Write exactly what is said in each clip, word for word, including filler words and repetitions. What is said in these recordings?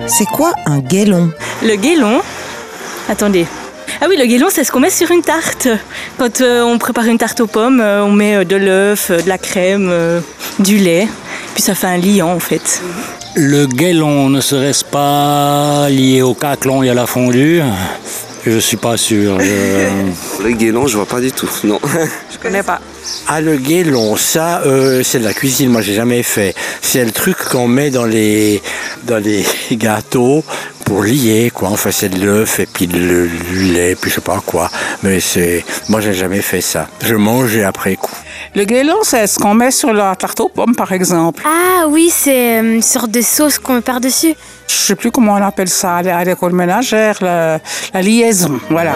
C'est quoi un guélon? Le guélon, attendez. Ah oui, le guélon, c'est ce qu'on met sur une tarte. Quand euh, on prépare une tarte aux pommes, euh, on met euh, de l'œuf, euh, de la crème, euh, du lait. Puis ça fait un liant en fait. Le guélon ne serait-ce pas lié au caclon et à la fondue? Je suis pas sûr. Je... Le guélon, je vois pas du tout, non. Je connais pas. Ah, le guélon, ça, euh, c'est de la cuisine, moi j'ai jamais fait. C'est le truc qu'on met dans les, dans les gâteaux pour lier, quoi. Enfin, c'est de l'œuf et puis le, du lait, puis je sais pas quoi. Mais c'est, moi j'ai jamais fait ça. Je mange et après coup. Le guélon, c'est ce qu'on met sur la tarte aux pommes, par exemple. Ah oui, c'est une sorte de sauce qu'on met par-dessus. Je sais plus comment on appelle ça à l'école ménagère, la, la liaison, voilà.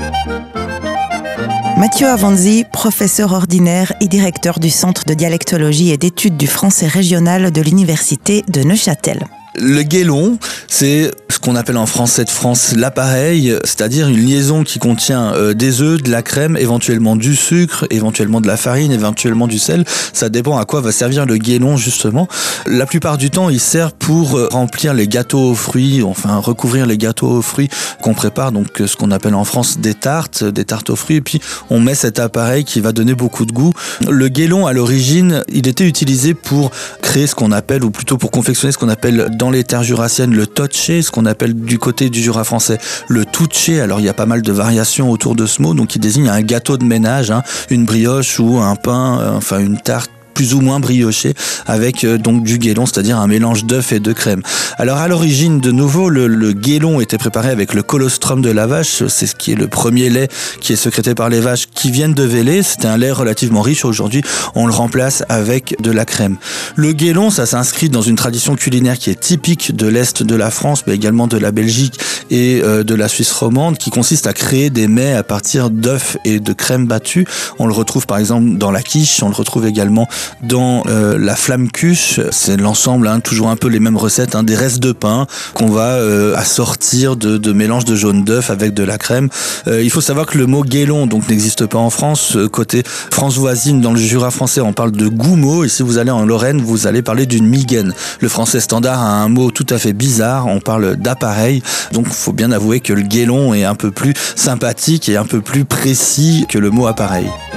Mathieu Avanzi, professeur ordinaire et directeur du Centre de dialectologie et d'études du français régional de l'Université de Neuchâtel. Le guélon, c'est ce qu'on appelle en français de France l'appareil, c'est-à-dire une liaison qui contient euh, des œufs, de la crème, éventuellement du sucre, éventuellement de la farine, éventuellement du sel. Ça dépend à quoi va servir le guélon justement. La plupart du temps, il sert pour euh, remplir les gâteaux aux fruits, enfin recouvrir les gâteaux aux fruits qu'on prépare, donc euh, ce qu'on appelle en France des tartes, des tartes aux fruits, et puis on met cet appareil qui va donner beaucoup de goût. Le guélon, à l'origine, il était utilisé pour créer ce qu'on appelle, ou plutôt pour confectionner ce qu'on appelle dans les terres jurassiennes le totché, ce qu'on appelle du côté du Jura français le touché. Alors il y a pas mal de variations autour de ce mot, donc il désigne un gâteau de ménage, hein, une brioche ou un pain, euh, enfin une tarte plus ou moins brioché avec euh, donc du guélon, c'est-à-dire un mélange d'œufs et de crème. Alors à l'origine, de nouveau, le, le guélon était préparé avec le colostrum de la vache, c'est ce qui est le premier lait qui est sécrété par les vaches qui viennent de Vélez. C'était un lait relativement riche. Aujourd'hui, on le remplace avec de la crème. Le guélon, ça s'inscrit dans une tradition culinaire qui est typique de l'Est de la France, mais également de la Belgique et euh, de la Suisse romande, qui consiste à créer des mets à partir d'œufs et de crème battue. On le retrouve par exemple dans la quiche, on le retrouve également dans euh, la flamme-cuche. C'est l'ensemble, hein, toujours un peu les mêmes recettes, hein, des restes de pain qu'on va euh, assortir de, de mélange de jaune d'œuf avec de la crème. Euh, il faut savoir que le mot guélon donc n'existe pas en France. Côté France voisine, dans le Jura français, on parle de goumeau, et si vous allez en Lorraine, vous allez parler d'une migaine. Le français standard a un mot tout à fait bizarre, on parle d'appareil. Donc il faut bien avouer que le guélon est un peu plus sympathique et un peu plus précis que le mot appareil.